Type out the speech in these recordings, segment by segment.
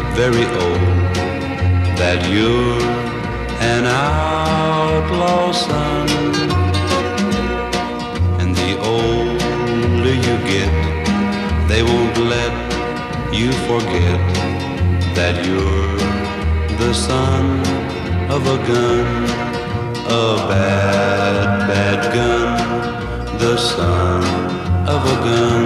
very old, that you're an outlaw son. And the older you get, they won't let you forget that you're the son of a gun, a bad, bad gun, the son of a gun.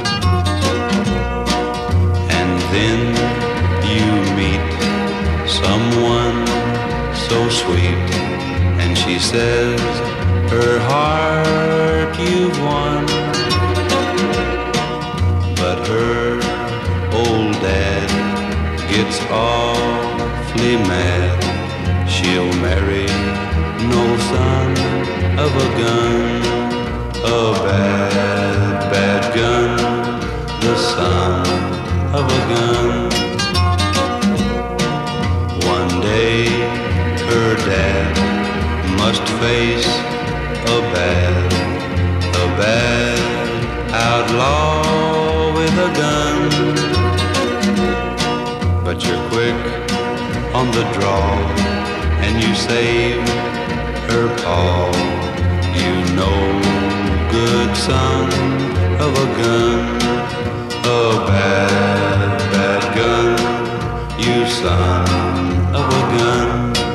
And then you meet someone so sweet, and she says her heart you've won. But her old dad gets awfully mad. She'll marry no son of a gun, a bad, bad gun, the son of a gun. One day her dad must face a bad outlaw with a gun. But you're quick on the draw, and you save her paw. You know, good son of a gun, a bad, bad gun, you son of a gun.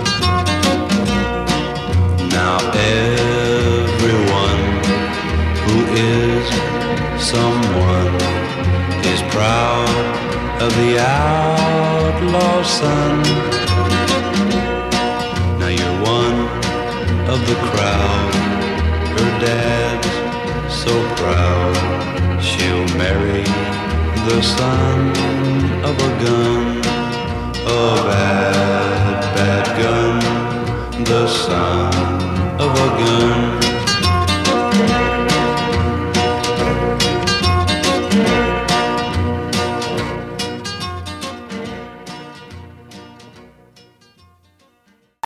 Now everyone who is someone is proud of the outlaw son. Now you're one of the crowd, her dad's so proud. She'll marry the son of a gun, a bad, bad gun, the son of a gun.